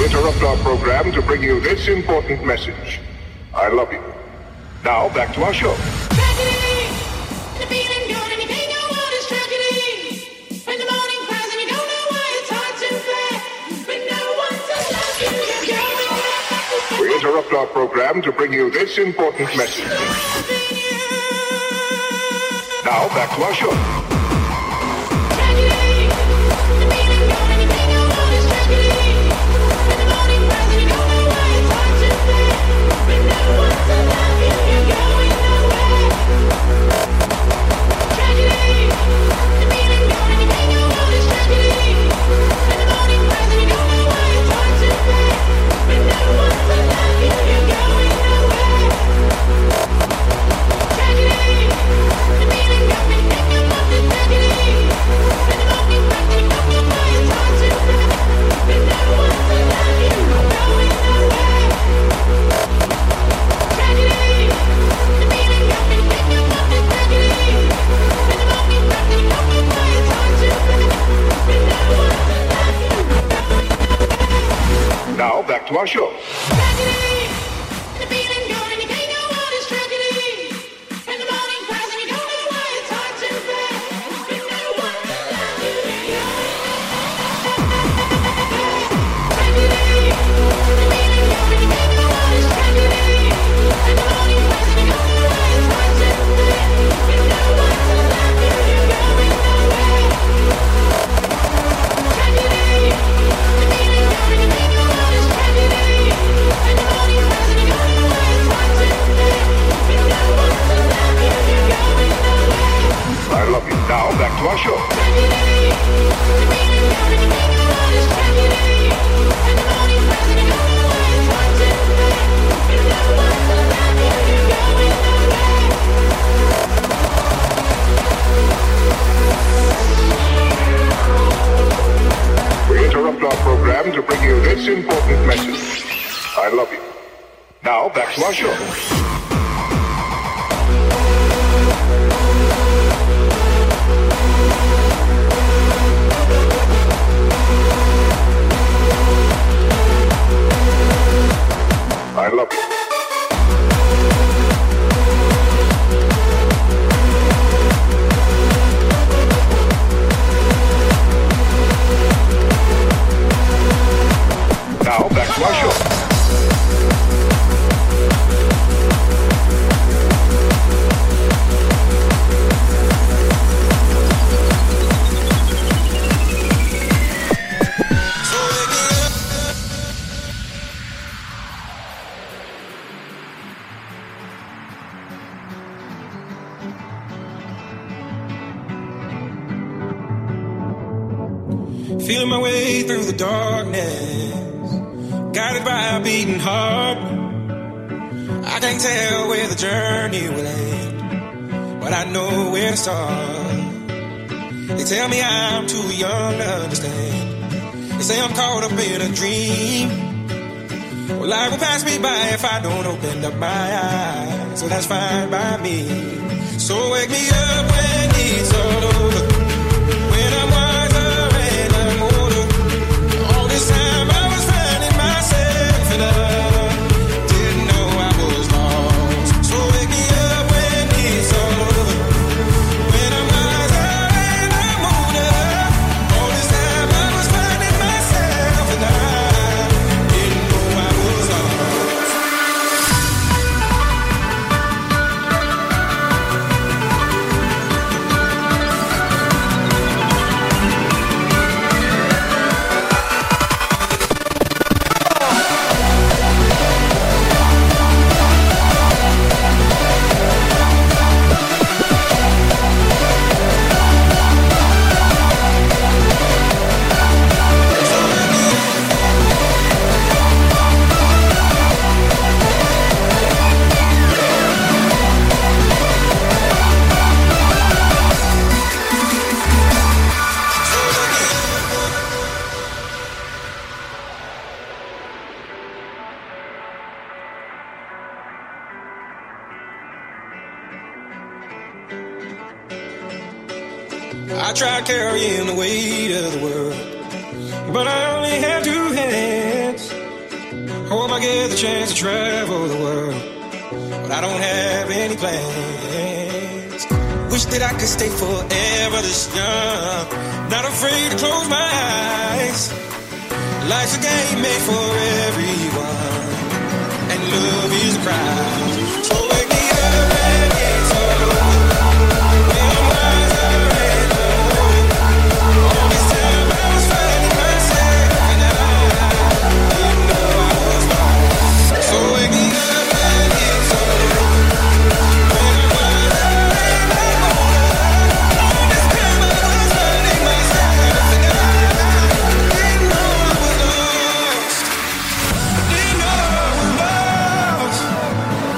interrupt our program to bring you this important message. I love you. Now, back to our show. Tragedy, the feeling gone and you can't know what is tragedy. When the morning cries and you don't know why it's hard to bear. When no one to love you, you're going mad. We interrupt our program to bring you this important message. Now, back to our show. Tragedy, the feeling gone and you can't know what is tragedy. When the morning cries and you don't know why it's hard to bear. When no one to love you, you're going nowhere. Tragedy, the feeling gone and you can't know what is tragedy. When the morning cries and you don't know why it's hard to bear. When no one to love you, you're going nowhere. Tragedy, the feeling got me thinking about this tragedy. When the morning cries and you don't know why it's hard to bear. When no one to love you, you're going nowhere. Tragedy, the feeling got me thinking about this tragedy. When the morning cries and you don't know why it's hard to bear. When no one to love you, you're going nowhere. Now, back to our show. Tragedy, the feeling gone and you can't know what is tragedy. When the morning cries and you don't know why it's hard to bear. When no one to love you, you're tragedy, the feeling gone and you can't know what is tragedy. When the morning cries and you don't know why it's hard to bear. When no one to love you, you're going nowhere. Tragedy, the feeling gone and you can't know what is tragedy. When the morning cries and you don't know why it's hard to bear. When no one to love you, you're going nowhere. I love you. Now, back to our show. Tragedy, the feeling gone and you can't know what is tragedy. When the morning cries and you don't know why it's hard to bear. When no one to love you, you're going nowhere. We interrupt our program to bring you this important message. I love you. Now, back to our show. I love you. Now, back to our show. Feeling my way through the darkness, guided by a beating heart. I can't tell where the journey will end, but I know where to start. They tell me I'm too young to understand. They say I'm caught up in a dream. Well, life will pass me by if I don't open up my eyes, so that's fine by me. So wake me up when it's all over, when I'm wiser and I'm older. All this time I was finding myself and I didn't know I was lost. So wake me up when it's all over, when I'm wiser and I'm older. All this time I was finding myself and I didn't know I was lost. I tried carrying the weight of the world, but I only had two hands. I get the chance to travel the world, but I don't have any plans. Wish that I could stay forever this young, not afraid to close my eyes. Life's a game made for everyone, and love is a prize. So wake me up when it's over, when I'm wiser and older. All this time I was finding myself, and I didn't know I was lost. So wake me up when it's over, when I'm wiser and older. All this time I was finding myself, and I didn't know I was lost. Didn't know I was lost.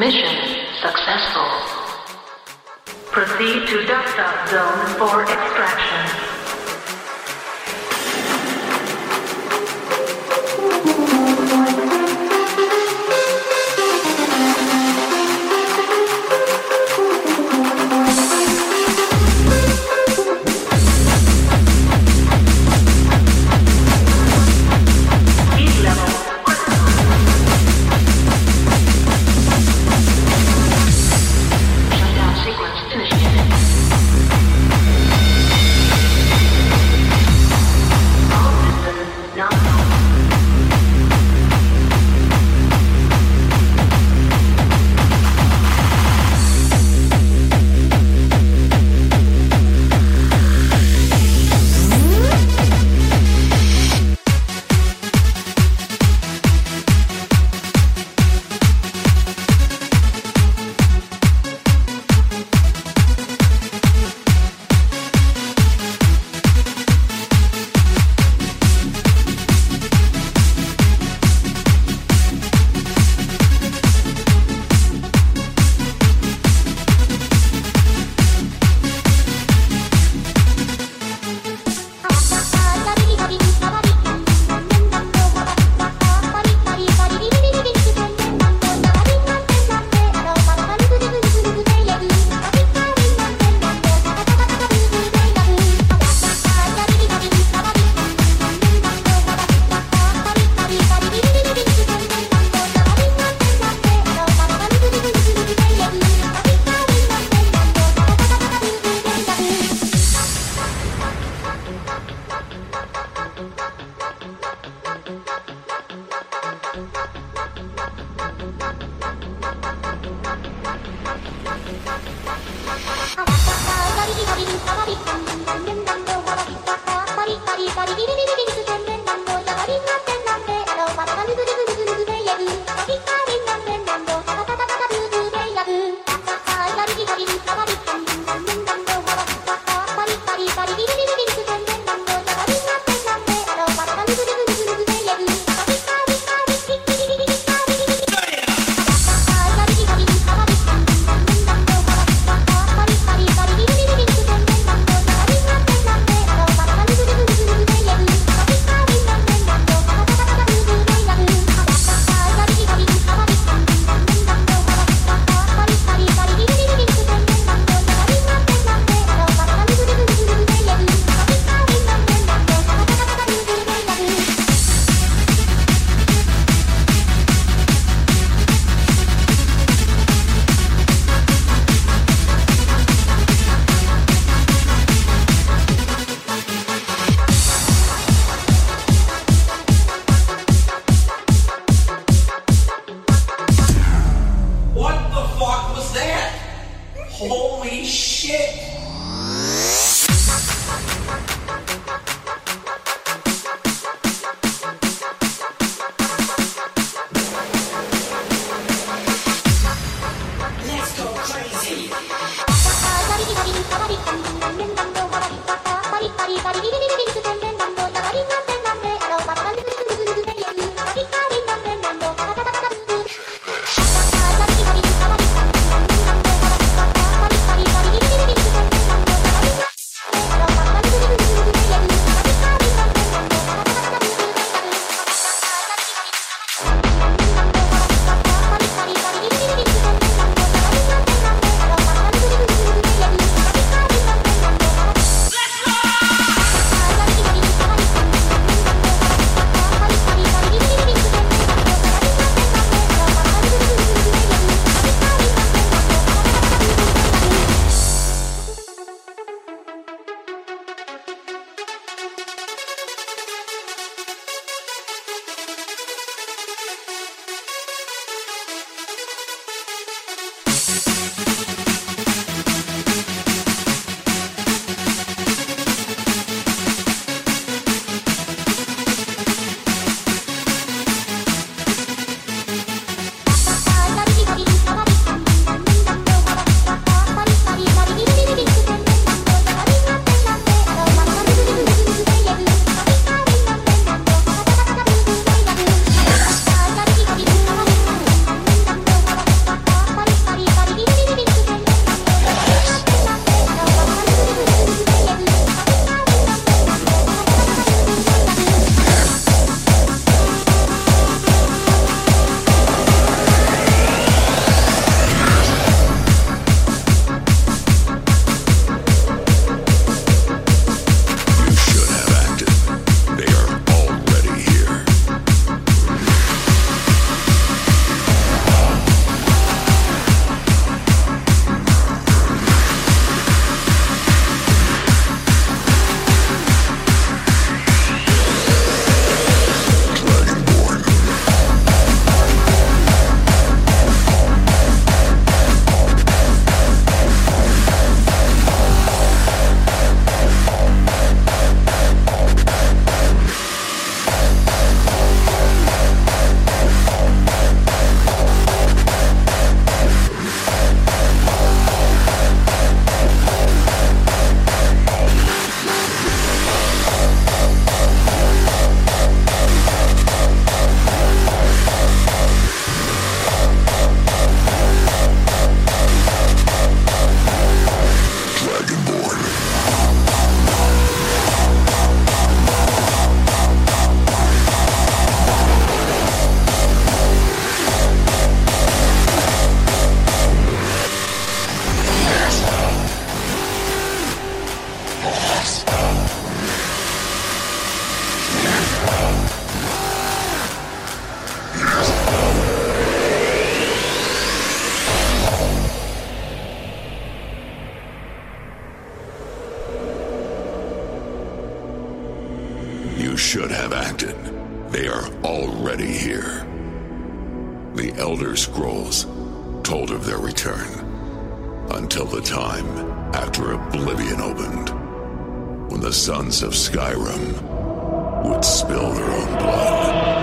Mission successful. Proceed to dust-off zone for extraction. You should have acted. They are already here. The Elder Scrolls told of their return until the time after Oblivion opened, when the sons of Skyrim would spill their own blood.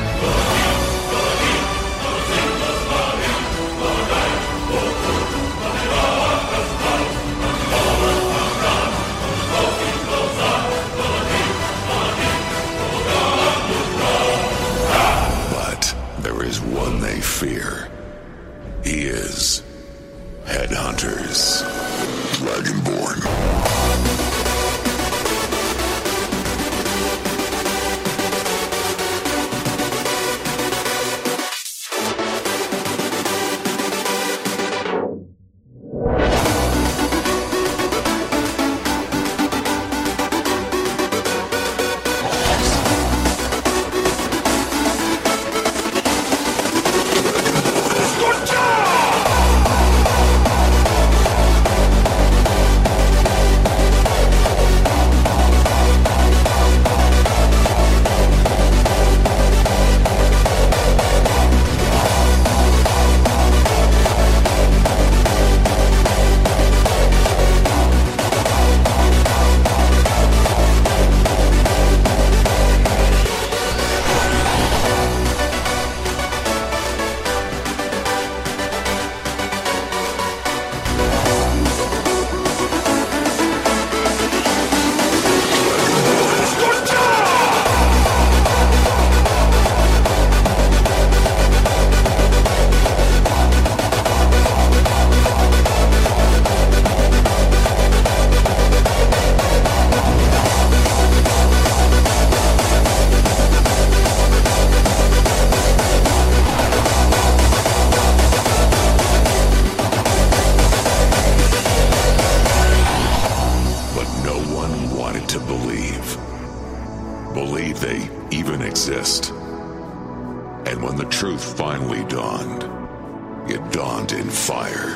But there is one they fear. He is Headhunters. Dragonborn. Believe they even exist. And when the truth finally dawned, it dawned in fire.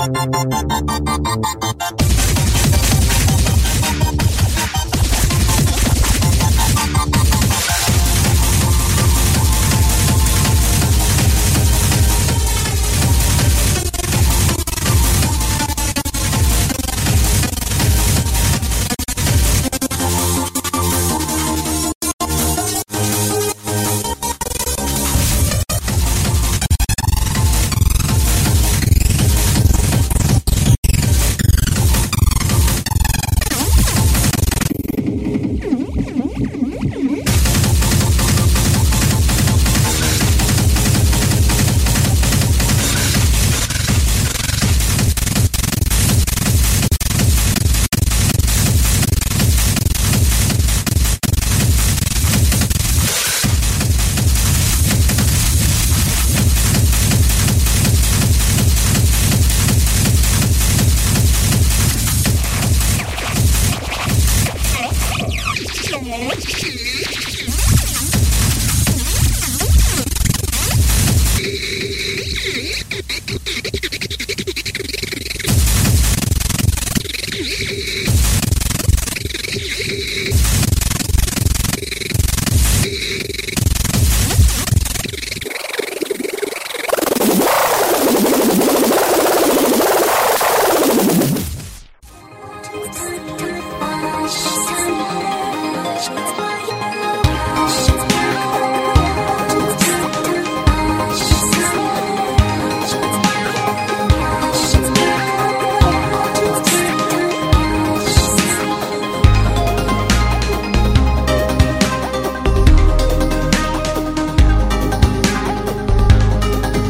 Thank